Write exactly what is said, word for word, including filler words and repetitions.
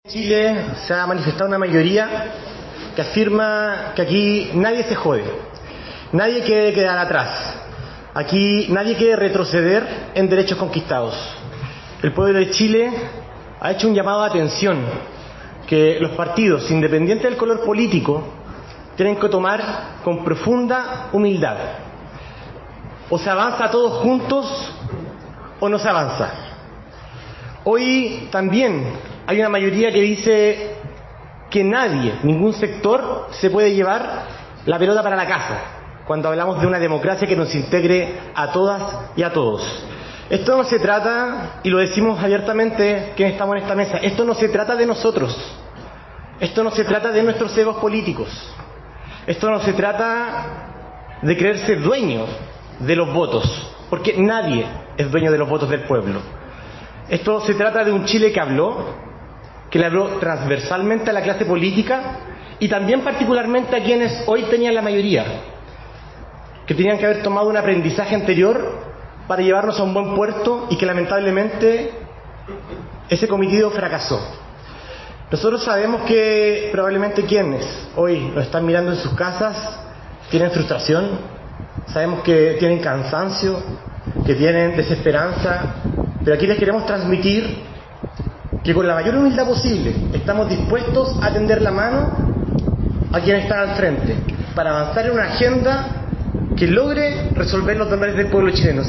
En Chile se ha manifestado una mayoría que afirma que aquí nadie se jode, nadie quiere quedar atrás, aquí nadie quiere retroceder en derechos conquistados. El pueblo de Chile ha hecho un llamado de atención que los partidos, independientes del color político, tienen que tomar con profunda humildad. O se avanza todos juntos o no se avanza. Hoy también hay una mayoría que dice que nadie, ningún sector, se puede llevar la pelota para la casa cuando hablamos de una democracia que nos integre a todas y a todos. Esto no se trata, y lo decimos abiertamente quienes estamos en esta mesa, esto no se trata de nosotros, esto no se trata de nuestros egos políticos, esto no se trata de creerse dueños de los votos, porque nadie es dueño de los votos del pueblo. Esto se trata de un Chile que habló, que le habló transversalmente a la clase política y también particularmente a quienes hoy tenían la mayoría, que tenían que haber tomado un aprendizaje anterior para llevarnos a un buen puerto y que lamentablemente ese cometido fracasó. Nosotros sabemos que probablemente quienes hoy nos están mirando en sus casas tienen frustración, sabemos que tienen cansancio, que tienen desesperanza, pero aquí les queremos transmitir que con la mayor humildad posible estamos dispuestos a tender la mano a quienes están al frente para avanzar en una agenda que logre resolver los dolores del pueblo chileno.